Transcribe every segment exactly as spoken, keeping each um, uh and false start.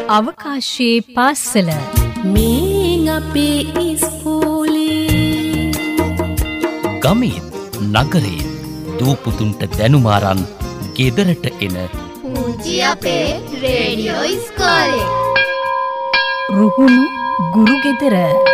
අවකාශයේ පාසල මේ අපේ ඉස්කෝලේ ගමේ නගරේ දූපුතුන්ට දැනුමාරන් ගෙදරට එන පුංචි අපේ රේඩියෝ ඉස්කෝලේ රුහුණු ගුරු ගෙදර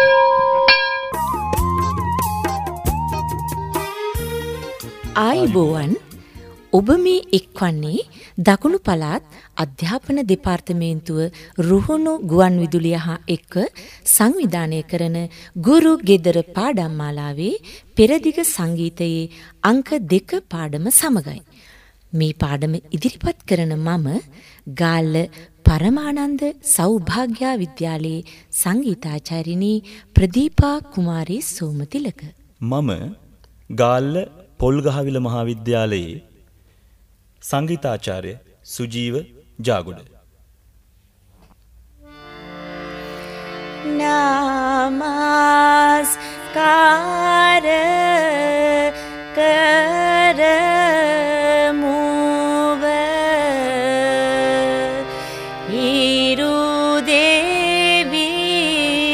ආයිබෝවන් ඔබ මේ එක්වන්නේ දකුණු පළාත් අධ්‍යාපන දෙපාර්තමේන්තුව රුහුණු ගුවන් විදුලිය හා එක්ක සංවිධානය කරන ගුරු ගෙදර පාඩම් මාලාවේ පෙරදිග සංගීතයේ අංක දෙක පාඩම සමගයි. මේ පාඩම ඉදිරිපත් කරන මම ගාල්ල පරමානන්ද සෞභාග්‍යා විද්‍යාලයේ සංගීතාචාර්යිනී ප්‍රදීපා කුමාරී සෝමතිලක. මම ගාල්ල පොල්ගහවිල මහාවිද්‍යාලයේ සංගීතාචාර්ය සුජීව ජාගොඩ. නමස්කාර කරමුව හිරු දේවී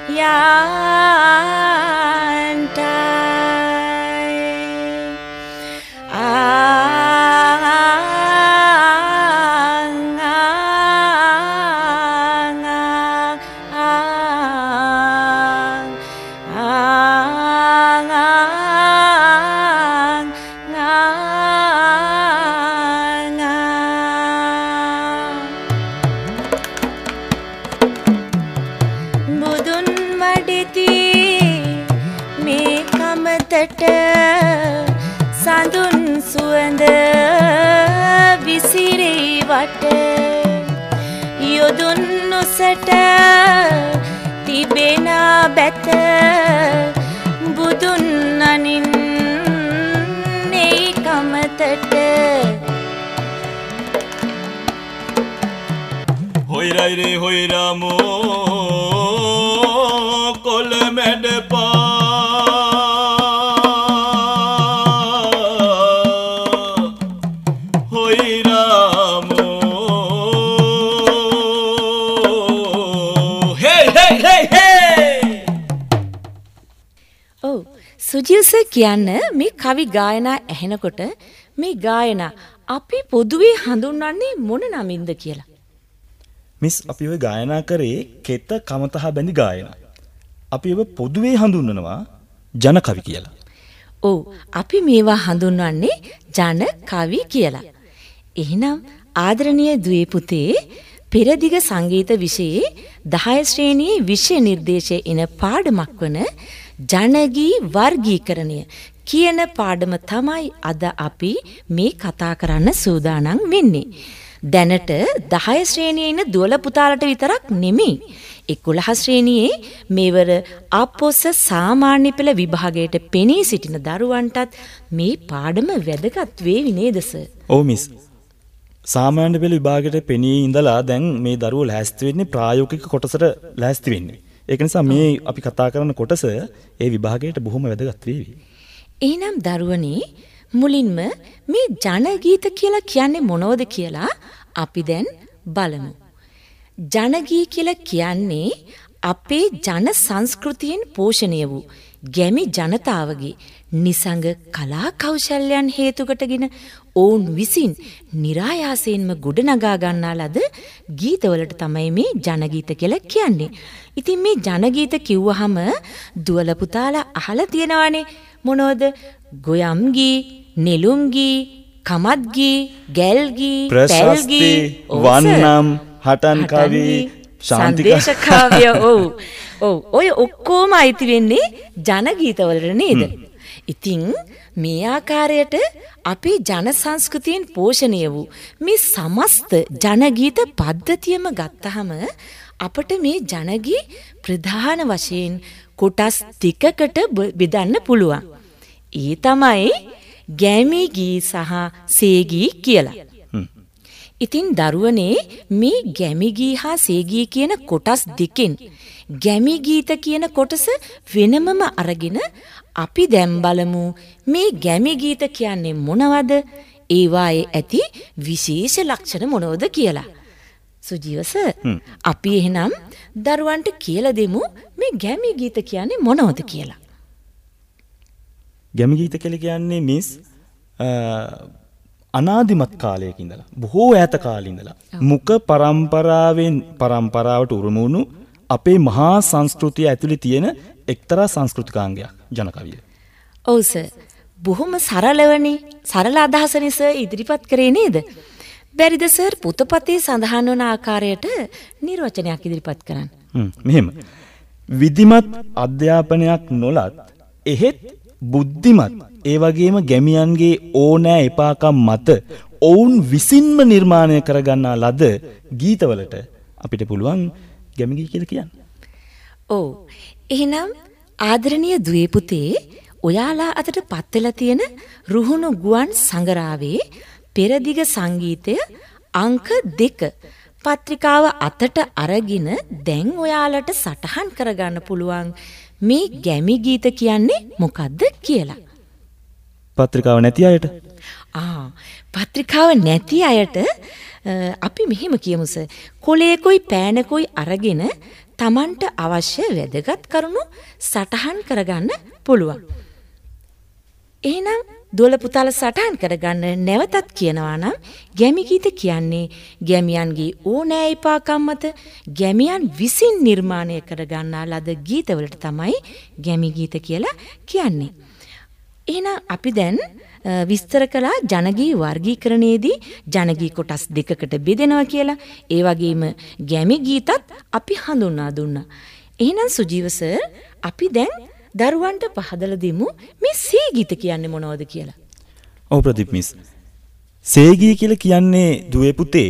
සඳුන් සුවඳ විසිරී වට යොදුන් නොසට තිබෙන බැත බුදුන් අනින් නෙයි කමතට හොයිරයි රේ හොයිරාමෝ කොළ මැඩපා සුජියස කියන්න මේ කවි ගායනා ඇහෙනකොට මේ ගායනා අපි පොදුවේ හඳුන්වන්නේ මොන නමින්ද කියලා. මිස් අපි ඔය ගායනා කරේ කෙත කමතහ බැඳි ගායනා. අපි ඔබ පොදුවේ හඳුන්වනවා ජන කවි කියලා. ඔව් අපි මේවා හඳුන්වන්නේ ජන කවි කියලා. එහෙනම් ආදරණීය දුවේ පුතේ පෙරදිග සංගීත විෂයේ දහය ශ්‍රේණියේ විෂය නිර්දේශයේ එන පාඩමක් වන ජනගී වර්ගීකරණය කියන පාඩම තමයි අද අපි මේ කතා කරන්න සූදානම් වෙන්නේ. දැනට දහය ශ්‍රේණියේ ඉන්න දුවල පුතාලට විතරක් නෙමෙයි. එකොළහ ශ්‍රේණියේ මේවර අපොස සාමාන්‍ය පෙළ විභාගයට පෙනී සිටින දරුවන්ටත් මේ පාඩම වැදගත් වේවි නේද සර්? ඔව් මිස්. සාමාන්‍ය පෙළ විභාගයට පෙනී ඉඳලා දැන් මේ දරුවෝ ලෑස්ති වෙන්නේ ප්‍රායෝගික කොටසට ලෑස්ති වෙන්නේ. ඒක නිසා මේ අපි කතා කරන කොටස ඒ විභාගයට බොහොම වැදගත් වේවි. එහෙනම් දරුවනේ මුලින්ම මේ ජනගීත කියලා කියන්නේ මොනවද කියලා අපි දැන් බලමු. ජනගී කියලා කියන්නේ අපේ ජන සංස්කෘතියෙන් පෝෂණය වූ ගැමි ජනතාවගේ නිසංග කලා කෞශල්‍යයන් හේතු කොටගෙන ඔවුන් විසින් નિરાයාසයෙන්ම ගොඩනගා ගන්නා ලද ගීතවලට තමයි මේ ජනගීත කියලා කියන්නේ. ඉතින් මේ ජනගීත කිව්වහම දුවල පුතාලා අහලා තියෙනවානේ මොනවද? ගොයම් ගී, නෙළුම් ගී, කමත් ගී, ගැල් ගී, පැල් ගී, වන්නම්, හටන් කවි, සංදේශ කාව්‍ය. ඔව්. ඔව් ඔය ඔක්කොම අයිති වෙන්නේ ජනගීතවලට නේද? ඉතින් මේ ආකාරයට අපේ ජන සංස්කෘතියෙන් පෝෂණය වූ මේ සමස්ත ජනගීත පද්ධතියම ගත්තහම අපට මේ ජනගී ප්‍රධාන වශයෙන් කොටස් දෙකකට බෙදන්න පුළුවන්. ඒ තමයි ගැමි ගී සහ සේගී කියලා. ඉතින් දරුවනේ මේ ගැමි ගී හා සේගී කියන කොටස් දෙකෙන් ගැමි ගීත කියන කොටස වෙනමම අරගෙන අපි දැන් බලමු මේ ගැමි ගීත කියන්නේ මොනවද? ඒවායේ ඇති විශේෂ ලක්ෂණ මොනවද කියලා. සුජීවස අපි එහෙනම් දරුවන්ට කියලා දෙමු මේ ගැමි ගීත කියන්නේ මොනවද කියලා. ගැමි ගීත කියලා කියන්නේ මිස් අනාදිමත් කාලයක ඉඳලා බොහෝ ඈත කාලේ ඉඳලා මුක පරම්පරාවෙන් පරම්පරාවට උරුම වුණු අපේ මහා සංස්කෘතිය ඇතුලේ තියෙන එක්තරා සංස්කෘතිකාංගයක් ජනකවිය. ඔව් සර්. බොහොම සරලවනේ සරල අදහසනේ සර් ඉදිරිපත් කරේ නේද? බැරිද සර් පොතපතේ සඳහන් වන ආකාරයට නිර්වචනයක් ඉදිරිපත් කරන්න? හ්ම් මෙහෙම. විධිමත් අධ්‍යාපනයක් නොලත් එහෙත් බුද්ධිමත් ඒ වගේම ගැමියන්ගේ ඕනෑ එපාකම් මත ඔවුන් විසින්ම නිර්මාණය කරගන්නා ලද ගීතවලට අපිට පුළුවන් ගැමි ගී කියලා කියන්න. ඔව්. එහෙනම් ආදරණීය දුවේ පුතේ ඔයාලා අතට පත් වෙලා තියෙන රුහුණු ගුවන් සංගරාවේ පෙරදිග සංගීතය අංක දෙක පත්‍රිකාව අතට අරගෙන දැන් ඔයාලට සටහන් කරගන්න පුළුවන් මේ ගැමි ගීත කියන්නේ මොකද්ද කියලා. පත්‍රිකාව නැති අයට ආ පත්‍රිකාව නැති අයට අපි මෙහෙම කියමුස. කොලේකුයි පෑනකුයි අරගෙන Tamanට අවශ්‍ය වැදගත් කරුණු සටහන් කරගන්න පුළුවන්. එහෙනම් දොළ පුතාල සටහන් කරගන්න නැවතත් කියනවා නම් ගැමි ගීත කියන්නේ ගැමියන්ගේ ඕනෑ එපාකම් මත ගැමියන් විසින් නිර්මාණය කරගන්නා ලද ගීතවලට තමයි ගැමි ගීත කියලා කියන්නේ. එහෙනම් අපි දැන් විස්තර කළා ජනගී වර්ගීකරණයේදී ජනගී කොටස් දෙකකට බෙදෙනවා කියලා. ඒ වගේම ගැමි ගීතත් අපි හඳුන්වා දුන්නා. එහෙනම් සුජීව සර් අපි දැන් දරුවන්ට පහදලා දෙමු මේ සේ ගීත කියන්නේ මොනවද කියලා. ඔව් ප්‍රදීප් මිස්. සේ ගී කියලා කියන්නේ දුවේ පුතේ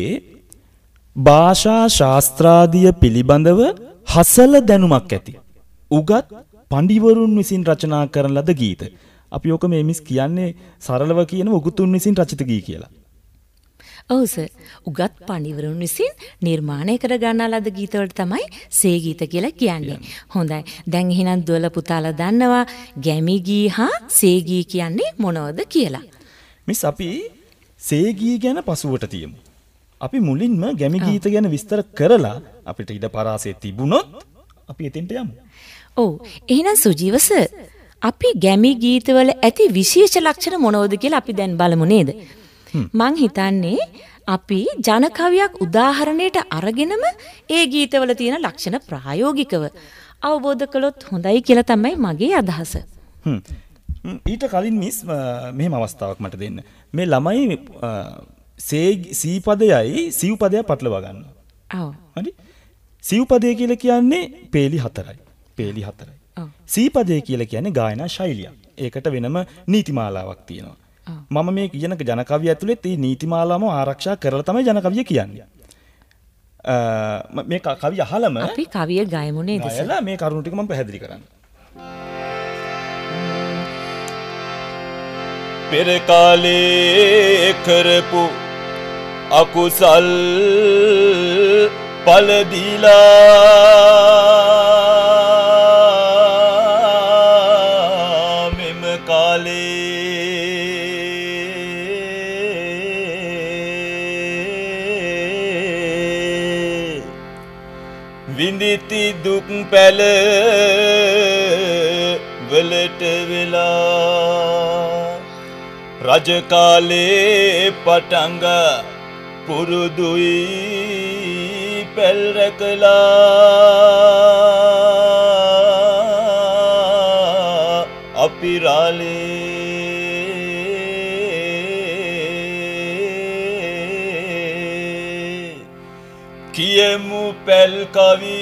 භාෂා ශාස්ත්‍රාදිය පිළිබඳව හසල දැනුමක් ඇති උගත් පඬිවරුන් විසින් රචනා කරන ලද ගීත. අපි ඔක මේ මිස් කියන්නේ සරලව කියන උගතුන් විසින් රචිත ගී කියලා. ඔව් සර්. උගත් පඬිවරුන් විසින් නිර්මාණය කර ගන්නා ලද ගීත වලට තමයි සේ ගීත කියලා කියන්නේ. හොඳයි. දැන් එහෙනම් දුවල පුතාලා දන්නවා ගැමි ගී හා සේ ගී කියන්නේ මොනවද කියලා. මිස් අපි සේ ගී ගැන පසුවට තියමු. අපි මුලින්ම ගැමි ගීත ගැන විස්තර කරලා අපිට ඉඩ පරාසය තිබුණොත් අපි එතෙන්ට යමු. ඔව්. එහෙනම් සුජීව සර් අපි ගැමි ගීතවල ඇති විශේෂ ලක්ෂණ මොනවද කියලා අපි දැන් බලමු නේද? මං හිතන්නේ අපි ජනකවියක් උදාහරණයට අරගෙනම ඒ ගීතවල තියෙන ලක්ෂණ ප්‍රායෝගිකව අවබෝධ කළොත් හොඳයි කියලා තමයි මගේ අදහස. හ්ම්. ඊට කලින් මිස් මෙහෙම අවස්ථාවක් මට දෙන්න. මේ ළමයි සේ සී පදයයි සිව් පදයයි පටලවා ගන්නවා. ඔව්. හරි? සිව් පදය කියලා කියන්නේ පේලි හතරයි. පේලි හතරයි. ඔව්. සී පදය කියලා කියන්නේ ගායනා ශෛලියක්. ඒකට වෙනම නීතිමාලාවක් තියෙනවා. මම මේ කියන ජනකවිය ඇතුළේ මේ නීතිමාලාවම ආරක්ෂා කරලා තමයි ජනකවිය කියන්නේ. මේ කවිය අහලම අපි කවිය ගයමු නේද සර්? ගයලා මේ කරුණු ටික මම පැහැදිලි කරන්න. පෙර කාලේ කරපු අකුසල් පල දීලා මෙම කාලේ විඳිති දුක් පැල වලට වෙලා රජ කාලේ පටංග පුරුදුයි පැල් රැකලා අපි රාලේ කියමු පැල් කවි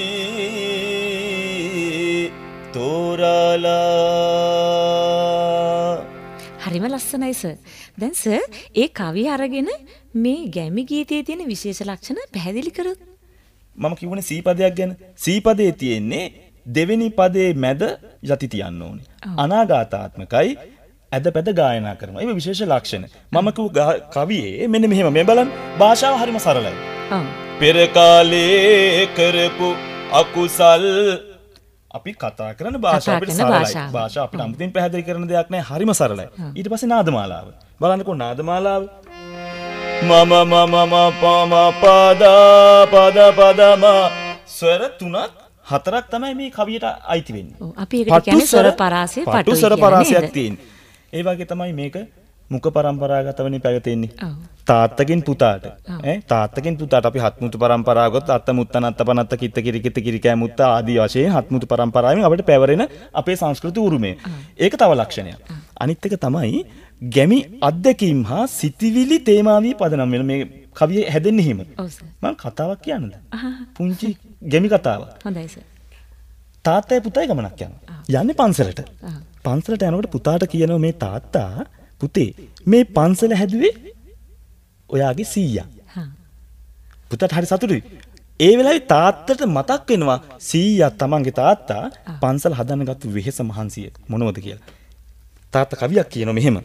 තෝරාලා. හරිම ලස්සනයි සර්. දැන් සර් ඒ කවිය අරගෙන මේ ගැමි ගීතයේ තියෙන විශේෂ ලක්ෂණ පැහැදිලි කරොත්. මම කිව්වනේ සී පදයක් ගැන. සී පදේ තියෙන්නේ දෙවෙනි පදේ මැද යටි තියන්න ඕනේ. අනාගාතාත්මකයි ඇද පැද ගායනා කරනවා. ඒක විශේෂ ලක්ෂණ. මම කිව්ව කවියේ මෙන්න මෙහෙම මේ බලන්න භාෂාව හරිම සරලයි. ඔව්. පෙර කාලේ කරපු අකුසල් අපි කතා කරන භාෂාව අපිට සරලයි. භාෂාව අපිට අමුතින් පැහැදිලි කරන දෙයක් නෑ. හරිම සරලයි. ඊට පස්සේ නාදමාලාව. බලන්නකෝ නාදමාලාව. මම මම ම පම පද පද පදම ස්වර තුනක් හතරක් තමයි මේ කවියට අයිති වෙන්නේ. ඔව් අපි ඒකට කියන්නේ ස්වර පරාසය පටුයි. පටු ස්වර පරාසයක් තියෙන්නේ. ඒ වගේ තමයි මේක මුඛ පරම්පරාගතවනේ පැවතෙන්නේ. ඔව්. තාත්තකින් පුතාට ඈ තාත්තකින් පුතාට අපි හත්මුතු පරම්පරාවගොත් අත්ත මුත්ත නත්ත පනත්ත කිත්ත කිරි කිත්ත කිරි කෑ මුත්ත ආදී වශයෙන් හත්මුතු පරම්පරාවෙන් අපිට පැවරෙන අපේ සංස්කෘති උරුමය. ඒක තව ලක්ෂණයක්. අනිත් එක තමයි ගැමි අත්දැකීම් හා සිතිවිලි තේමාවී පදනම් වෙන මේ කවිය හැදෙන්නේ හිම. ඔව් සර්. මම කතාවක් කියන්නද? පුංචි ගැමි කතාවක්. හොඳයි සර්. තාත්තයි පුතයි ගමනක් යනවා. යන්නේ පන්සලට. පන්සලට යනකොට පුතාට කියනවා මේ තාත්තා පුතේ මේ පන්සල හැදුවේ ඔයාගේ සීයා. හා. පුතාට හරි සතුටුයි. ඒ වෙලාවේ තාත්තට මතක් වෙනවා සීයා තමන්ගේ තාත්තා පන්සල හදන්න ගත්ත වෙහෙස මහන්සිය මොනවද කියලා. තාත්තා කවියක් කියනවා මෙහෙම.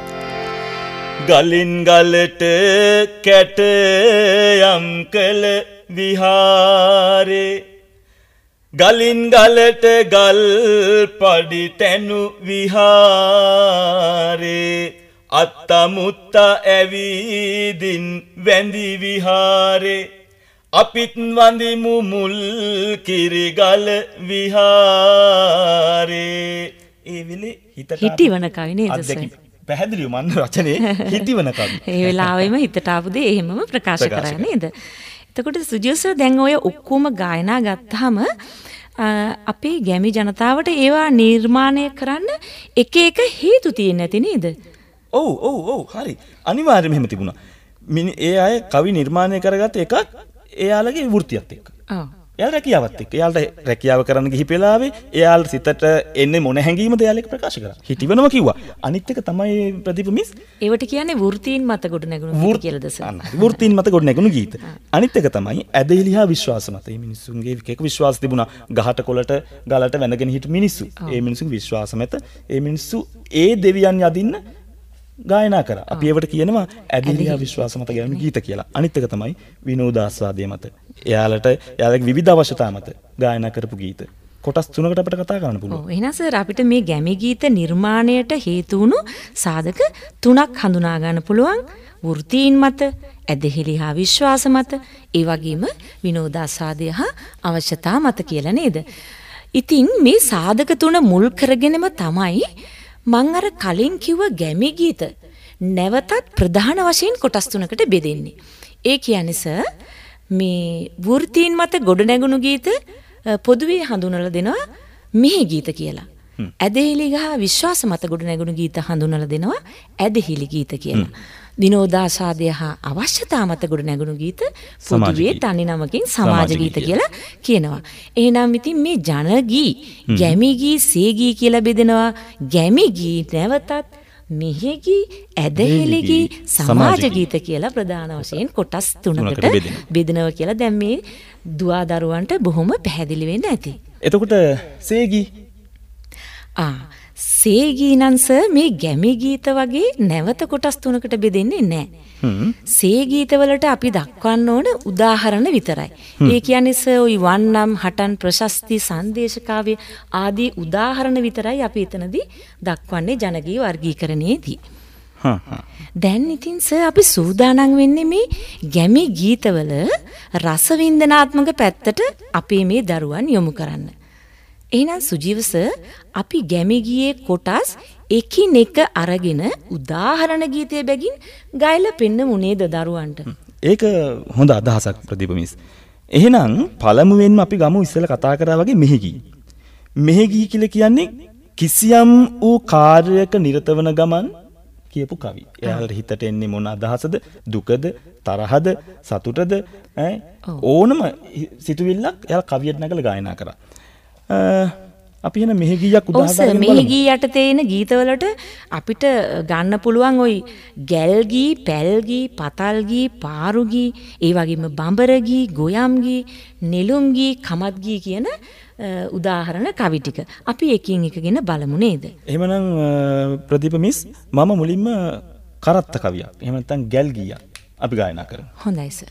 ගලින් ගලට කැට යම් කළ විහාරේ ගලින් ගලට ගල් පඩි තැනු විහාරේ අත්ත මුත්ත ඇවිදින් වැඳි විහාරේ අපිත් වඳිමු මුල් කිරිගල විහාරේ. ඒ වෙලේ හිතට හිටිවන කවි නේද සර්? පැහැදිලිව මන් රචනයේ හිටිවන කවි. ඒ වෙලාවෙම හිතට ආපු දේ එහෙමම ප්‍රකාශ කරා නේද? එතකොට සුජිත් සර් දැන් ඔය ඔක්කොම ගායනා ගත්තාම අපේ ගැමි ජනතාවට ඒවා නිර්මාණය කරන්න එක එක හේතු තියෙන්නේ නැති නේද? ඔව් ඔව් ඔව් හරි. අනිවාර්යයෙන්ම එහෙම තිබුණා. ඒ අය කවි නිර්මාණය කරගත්ත එකක් එයාලගේ වෘත්තියත් එක්ක. ඔව්. එයාලා රැකියාවත් එක්ක. එයාලට රැකියාව කරන්න ගිහිපු වෙලාවේ එයාලා සිතට එන්නේ මොන හැඟීමද එයාලා ඒක ප්‍රකාශ කරා. හිටිවනවා කිව්වා. අනිත් එක තමයි ප්‍රදීප මිස් ඒවට කියන්නේ වෘත්තීන් මත ගොඩ නැගුණු ගීත කියලාද සර්? වෘත්තීන් මත ගොඩ නැගුණු ගීත. අනිත් එක තමයි ඇදහිලි හා විශ්වාස මත. මේ මිනිස්සුන්ගේ එක විශ්වාස තිබුණා. ගහට කොළට ගලට වැඳගෙන හිටු මිනිස්සු. ඒ මිනිස්සුන්ගේ විශ්වාස මත ඒ මිනිස්සු ඒ දෙවියන් යදින්න ගායනා කරා. අපි ඒවට කියනවා ඇදහිලි හා විශ්වාස මත ගැයුණු ගීත කියලා. අනිත් එක තමයි විනෝදාස්වාදය මත. එයාලට එයාලගේ විවිධ අවශ්‍යතා මත ගායනා කරපු ගීත. කොටස් තුනකට අපිට කතා කරන්න පුළුවන්. ඔව් එහෙනම් සර් අපිට මේ ගැමි ගීත නිර්මාණයට හේතු වුණු සාධක තුනක් හඳුනා ගන්න පුළුවන්. වෘත්තීන් මත, ඇදහිලි හා විශ්වාස මත, ඒ වගේම විනෝදාස්වාදය හා අවශ්‍යතා මත කියලා නේද? ඉතින් මේ සාධක තුන මුල් කරගෙනම තමයි මං අර කලින් කිව්ව ගැමි ගීත නැවතත් ප්‍රධාන වශයෙන් කොටස් තුනකට බෙදෙන්නේ. ඒ කියන්නේ සර් මේ වෘත්තීන් මත ගොඩනැගුණු ගීත පොදුවේ හඳුන්වලා දෙනවා මිහි ගීත කියලා. ඇදහිලි ගහ විශ්වාස මත ගොඩනැගුණු ගීත හඳුන්වලා දෙනවා ඇදහිලි ගීත කියලා. විනෝදාස්වාදය හා අවශ්‍යතා මත ගොඩනැගුණු ගීත පොදුවේ තනි නමකින් සමාජ ගීත කියලා කියනවා. එහෙනම් ඉතින් මේ ජනගී, ගැමි ගී, සේගී කියලා බෙදෙනවා. ගැමි ගී නැවතත් මිහි ගී, ඇදහිලි ගී, සමාජ ගීත කියලා ප්‍රධාන වශයෙන් කොටස් තුනකට බෙදෙනවා කියලා දැන් මේ දුවා දරුවන්ට බොහොම පැහැදිලි වෙන්න ඇති. එතකොට සේගී ආ සේගී නම් සර් මේ ගැමි ගීත වගේ නැවත කොටස් තුනකට බෙදෙන්නේ නැහැ. සේගීතවලට අපි දක්වන්න ඕන උදාහරණ විතරයි. ඒ කියන්නේ සර් ওই වන්නම් හටන් ප්‍රශස්ති සංදේශ කාව්‍ය ආදී උදාහරණ විතරයි අපි එතනදී දක්වන්නේ ජනගී වර්ගීකරණයේදී. දැන් ඉතින් සර් අපි සූදානම් වෙන්නේ මේ ගැමි ගීතවල රසවින්දනාත්මක පැත්තට අපේ මේ දරුවන් යොමු කරන්න. එහෙනම් සුජීව සර් අපි ගැමි ගියේ කොටස් එකිනෙක අරගෙන උදාහරණ ගීතය බැගින් ගයලා පෙන්නමු නේද දරුවන්ට? ඒක හොඳ අදහසක් ප්‍රදීප මිස්. එහෙනම් පළමුවෙන්ම අපි ගමු ඉස්සෙල්ලා කතා කරා වගේ මෙහෙගී. මෙහෙගී කියලා කියන්නේ කිසියම් වූ කාර්යයක නිරත වන ගමන් කියපු කවි. එයාලට හිතට එන්නේ මොන අදහසද? දුකද, තරහද, සතුටද, ඈ ඕනම සිතුවිල්ලක් එයාලා කවියට නැගලා ගායනා කරා. අපි එන මෙහෙගීයක් උදාහරණයක් බලමු. මෙහෙගී යටතේ එන ගීතවලට අපිට ගන්න පුළුවන් ওই ගැල්ගී, පැල්ගී, පතල්ගී, පාරුගී, ඒ වගේම බඹරගී, ගොයම්ගී, නෙළුම්ගී, කමත්ගී කියන උදාහරණ කවි ටික. අපි එකින් එකගෙන බලමු නේද? එහෙමනම් ප්‍රදීප මිස් මම මුලින්ම කරත්ත කවියක්. එහෙම නැත්නම් ගැල්ගීයක් අපි ගායනා කරමු. හොඳයි සර්.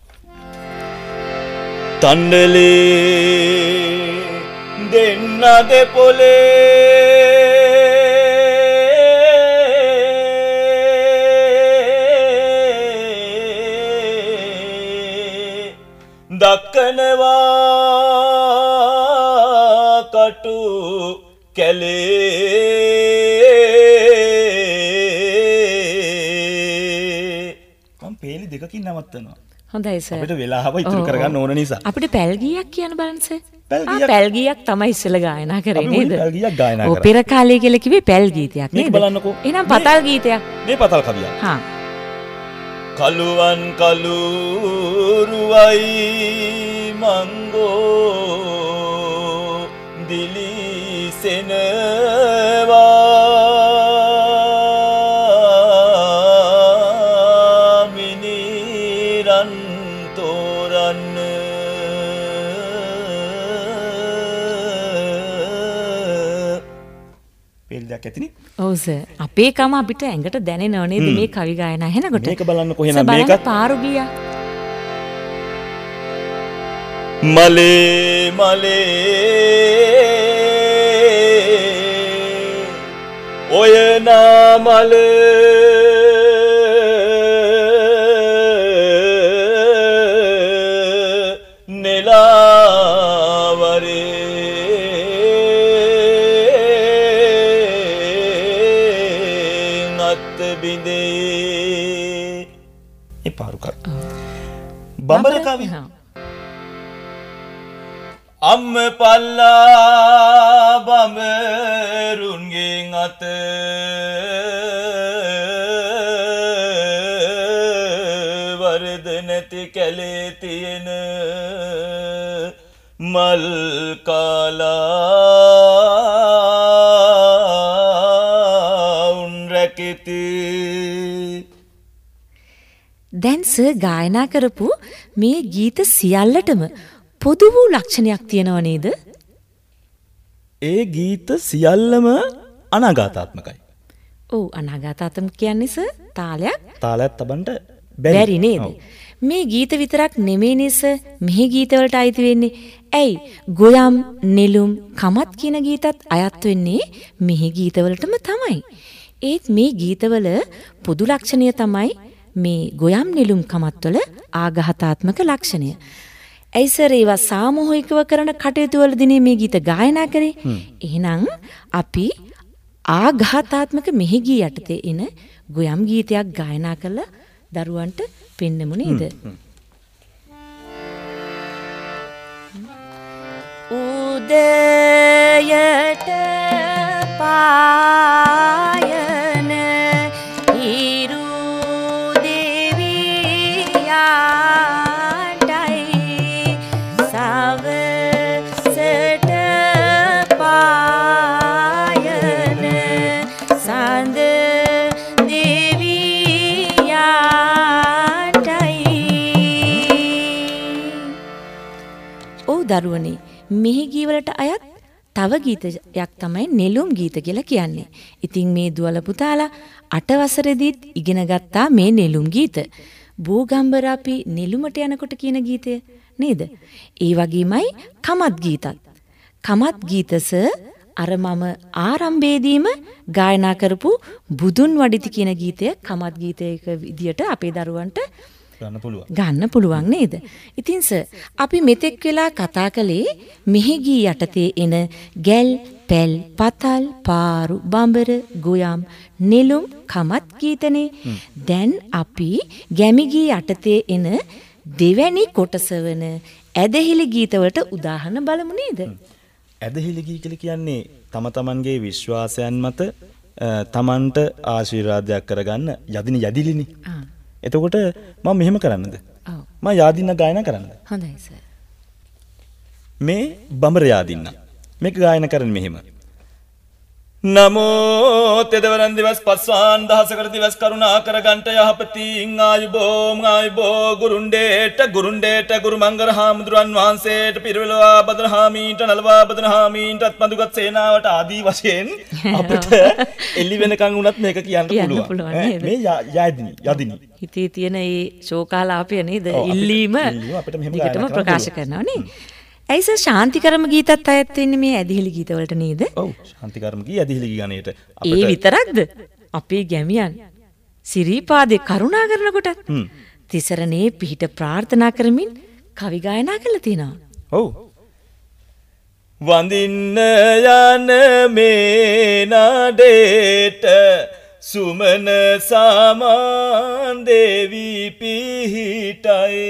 තණ්ඩලේ දෙන්න දෙපොලේ දක්කනවා කටු කැලේ මම පේලි දෙකකින් නවත්තනවා. හොඳයි සර්. අපිට වෙලාව ඉතුරු කරගන්න ඕන නිසා. අපිට පැල්ගීයක් කියන්න බලන්න සර්. පැල්ගීයක් ආ පැල්ගීයක් තමයි ඉස්සෙල්ලා ගායනා කරේ අපි නේද? මුලින් පැල්ගීයක් ගායනා ඔව් කරා. පෙර කාලේ කියලා කිව්වේ පැල් ගීතයක් මේක නේද? බලන්නකෝ. එහෙනම් පතල් ගීතයක්. මේ පතල් කවියක්. හා. කළුවන් කළුරුවයි මංගෝ දිලිසෙනවා මිනිරන් තෝරන්න පෙල්ලක් ඇතිනේ. ඔව් සර්. අපේ කම අපිට ඇඟට දැනෙනව නේද මේ කවි ගායනා ඇහෙනකොට? මේක බලන්නකෝ එහෙනම් සර්, බලන්න මේකත් පාරු ගියා. මලේ මලේ ඔය නාමල නෙලාවරේ නත් බිඳේ ඒ පාරු කර බඹර කවි හා. අම්ම පල්ලා බඹරුන්ගෙන් අත වරද නැති කැලේ තියෙන මල් කාලා උන් රැකිති. දැන් සර් ගායනා කරපු මේ ගීත සියල්ලටම පොදු වූ ලක්ෂණයක් තියෙනව නේද? ඒ ගීත සියල්ලම අනාගාතාත්මකයි. ඔව් අනාගතාත්මක කියන්නේ සර් තාලයක් තාලයක් තබන්න බැරි නේද? මේ ගීත විතරක් නෙමෙයිනේ සර් මෙහි ගීතවලට අයිති වෙන්නේ. ඇයි ගොයම් නෙළුම් කමත් කියන ගීතත් අයත් වෙන්නේ මෙහි ගීතවලටම තමයි. ඒත් මේ ගීතවල පොදු ලක්ෂණය තමයි මේ ගොයම් නෙළුම් කමත් වල ආඝාතාත්මක ලක්ෂණය. ඇයි සර් ඒවා සාමූහිකව කරන කටයුතු වලදී මේ ගීත ගායනා කරේ? එහෙනම් අපි ආඝාතාත්මක මෙහිගී යටතේ එන ගොයම් ගීතයක් ගායනා කරලා දරුවන්ට පෙන්නමු නේද? උදයට පායන හිරු දරුවනේ මෙහි ගීවලට අයත් තව ගීතයක් තමයි නෙළුම් ගීත කියලා කියන්නේ. ඉතින් මේ දුවල පුතාලා අට වසරේදීත් ඉගෙන ගත්තා මේ නෙළුම් ගීත. බෝගම්බර අපි නෙළුමට යනකොට කියන ගීතය නේද? ඒ වගේමයි කමත් ගීතත්. කමත් ගීතස අර මම ආරම්භයේදීම ගායනා කරපු බුදුන් වඩිති කියන ගීතය කමත් ගීතයක විදියට අපේ දරුවන්ට ගන්න පුළුවන්. ගන්න පුළුවන් නේද? ඉතින් සර් අපි මෙතෙක් වෙලා කතා කළේ මෙහිගී යටතේ එන ගැල්, පැල්, පතල්, පාරු, බඹර, ගොයම්, නෙළුම්, කමත් ගීතනේ. දැන් අපි ගැමිගී යටතේ එන දෙවැනි කොටස වන ඇදහිලි ගීතවලට උදාහරණ බලමු නේද? ඇදහිලි ගී කියලා කියන්නේ තම තමන්ගේ විශ්වාසයන් මත තමන්ට ආශිර්වාදයක් කරගන්න යදින යදිලිනේ. ආ එතකොට මම මෙහෙම කරන්නද? ඔව්. මම යාදින්න ගායනා කරන්නද? හොඳයි සර්. මේ බඹර යාදින්න. මේක ගායනා කරන්නේ මෙහෙම. නමෝ තෙදවරන් දිවස් පස්වාන් දහසකර දිවස් කරුණා කරගන්ට යහපතින් ආයුබෝ ආයුබෝ ගුරුණ්ඩේට ගුරුණ්ඩේට ගුරු මංගල හාමුදුරන් වහන්සේට පිරිවලවා බදරහාමීන්ට නලවා බදරහාමීන්ටත් පඳුගත් සේනාවට ආදී වශයෙන් අපිට එළි වෙනකන් උනත් මේක කියන්න පුළුවන්. මේ යදිනි යදිනි. හිතේ තියෙන ඒ ශෝකාලාපය නේද? ඔව්, අපිට- ඉල්ලීම ඉල්ලීම අපිට මෙහෙම දිගටම ගායනා කරන්න ප්‍රකාශ පුළුවන්. කරනවා නේ. ඇයි සර් ශාන්තිකරම ගීතත් අයත් වෙන්නේ මේ ඇදහිලි ගීතවලට නේද? ඔව් ශාන්තිකර්ම කී ඇදහිලි ගී ගණේට ඒ විතරක්ද? අපේ ගැමියන් සිරිපාදේ කරුණා කරනකොට හ්ම්. තිසරණේ පිහිට ප්‍රාර්ථනා කරමින් කවි ගායනා කරලා තියෙනවා. ඔව්. වඳින්න යන මේ නඩේට සුමන සාමාන් දේවි පිහිටයි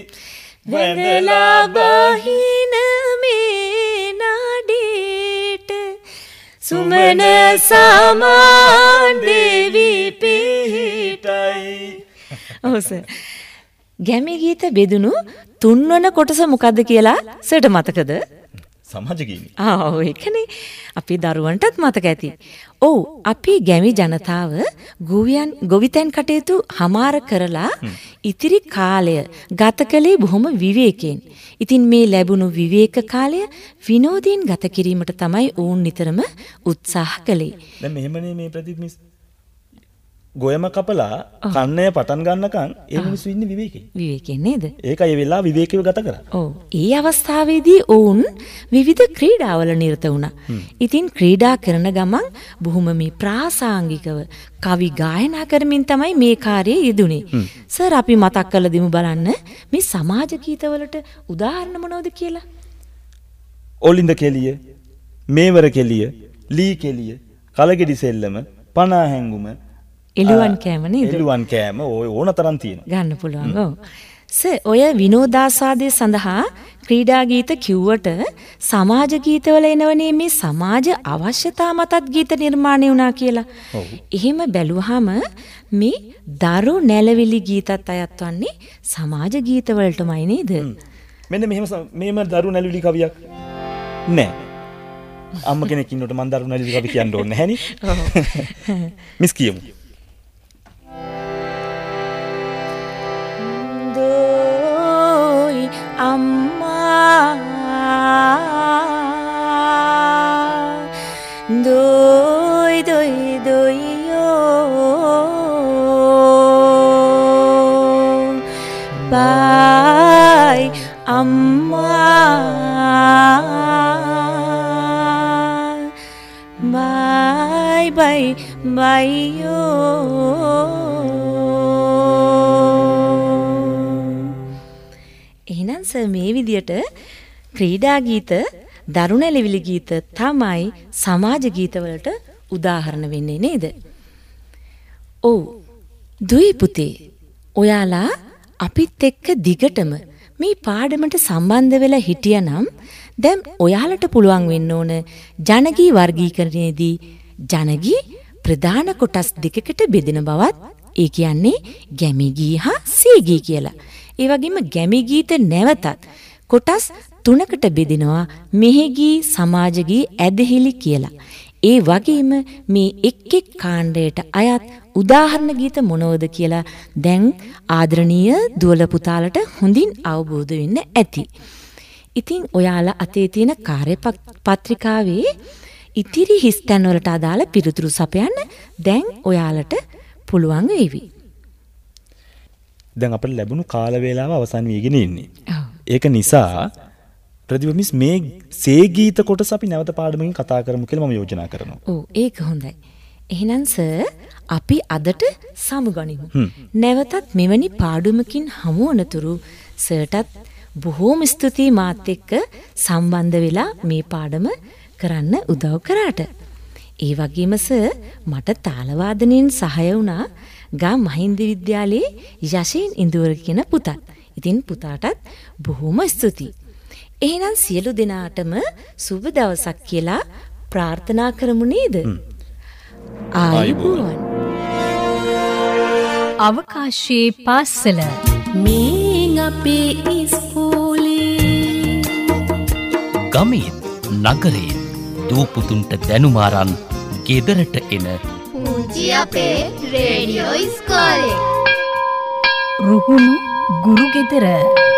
වැඳලා බහින මේ නඩේට සුමන සාමාන් දේවි පිහිටයි. ඔව් සර්. ගැමි ගීත බෙදුණු තුන්වන කොටස මොකද්ද කියලා සර්ට මතකද? සමාජ ගීනි. ආ ඔව් ඒකනේ. අපි දරුවන්ටත් මතක ඇති. ඔව් අපි ගැමි ජනතාව ගොවියන් ගොවිතැන් කටයුතු හමාර කරලා ඉතිරි කාලය ගත කළේ බොහොම විවේකයෙන්. ඉතින් මේ ලැබුණු විවේක කාලය විනෝදයෙන් ගත කිරීමට තමයි ඔවුන් නිතරම උත්සාහ කළේ. දැන් මෙහෙමනේ මේ ප්‍රදීප් මිස් ගොයම කපලා කන්නය පටන් ගන්නකන් ඒ මිනිස්සු ඉන්නේ විවේකේ. විවේකේ නේද? ඒකයි ඒ වෙලාව විවේකීව ගත කරා. ඔව්. ඒ අවස්ථාවේදී ඔවුන් විවිධ ක්‍රීඩාවල නිරත වුණා. ඉතින් ක්‍රීඩා කරන ගමන් බොහොම මේ ප්‍රාසාංගිකව කවි ගායනා කරමින් තමයි මේ කාර්යය යෙදුනේ. සර් අපි මතක් කරලා දෙමු බලන්න මේ සමාජ ගීතවලට උදාහරණ මොනවද කියලා. ඔලින්ද කෙලිය, මේවර කෙලිය, ලී කෙලිය, කලගෙඩි සෙල්ලම, පනා හැංගුම, එළුවන් කෑම නේද? එළුවන් කෑම ඔය ඕන තරම් තියෙනවා. ගන්න පුළුවන්. ඔව්. සර් ඔය විනෝදාස්වාදය සඳහා ක්‍රීඩා ගීත කිව්වට සමාජ ගීතවල එනවනේ මේ සමාජ අවශ්‍යතා මතත් ගීත නිර්මාණය වුණා කියලා. එහෙම බැලුවාම මේ දරු නැලවිලි ගීතත් අයත් වන්නේ සමාජ ගීතවලටමයි නේද? මෙන්න මෙහෙම මේම දරු නැලවිලි කවියක් නෑ. අම්ම කෙනෙක් ඉන්නකොට මන් දරු නැලවිලි කවි කියන්න ඕනේ නැහැ නේ. මිස් කියමු. දොයි අම්මා දොයි දොයි දොයියෝ බයි අම්මා බයි බයි බයියෝ. එහෙනම් සර් මේ විදියට ක්‍රීඩා ගීත, දරුණැලිවිලි ගීත තමයි සමාජ ගීතවලට උදාහරණ වෙන්නේ නේද? ඔව්. දුයි පුතේ, ඔයාලා අපිත් එක්ක දිගටම මේ පාඩමට සම්බන්ධ වෙලා හිටියනම් දැන් ඔයාලට පුළුවන් වෙන්න ඕන ජනගී වර්ගීකරණයේදී ජනගී ප්‍රධාන කොටස් දෙකකට බෙදෙන බවත්, ඒ කියන්නේ ගැමි ගී හා සී ගී කියලා. ඒ වගේම ගැමි ගීත නැවතත් කොටස් තුනකට බෙදෙනවා මෙහෙගී, සමාජගී, ඇදහිලි කියලා. ඒ වගේම මේ එක් එක් කාණ්ඩයට අයත් උදාහරණ ගීත මොනවද කියලා දැන් ආදරණීය දුවල පුතාලට හොඳින් අවබෝධ වෙන්න ඇති. ඉතින් ඔයාලා අතේ තියෙන කාර්යපත්‍රිකාවේ ඉතිරි හිස්තැන් වලට අදාළ පිළිතුරු සපයන්න දැන් ඔයාලට පුළුවන් වේවි. දැන් අපිට ලැබුණු කාල වේලාව අවසන් වීගෙන ඉන්නේ. ඒක නිසා ප්‍රදීප මිස් මේ සේ ගීත කොටස අපි නැවත පාඩමකින් කතා කරමු කියලා මම යෝජනා කරනවා. ඔව් ඒක හොඳයි. එහෙනම් සර් අපි අදට සමුගනිමු. නැවතත් මෙවැනි පාඩමකින් හමු වනතුරු සර්ටත් බොහෝම ස්තුතියි මාත් එක්ක සම්බන්ධ වෙලා මේ පාඩම කරන්න උදව් කරාට. ඒ වගේම සර් මට තාල වාදනයෙන් සහාය වුණා ගා මහින්ද විද්‍යාලයේ යෂීන් ඉන්දුවර කියන පුතත්. ඉතින් පුතාටත් බොහොම ස්තුතියි. එහෙනම් සියලු දෙනාටම සුබ දවසක් කියලා ප්‍රාර්ථනා කරමු නේද? ආයුබෝවන්. අවකාශයේ පාසල මේ අපේ ඉස්කෝලේ ගමේ නගරේ දූපුතුන්ට දැනුමාරන් ගෙදරට එන පුංචි අපේ රේඩියෝ ඉස්කෝලේ රුහුණු ගුරු ගෙදර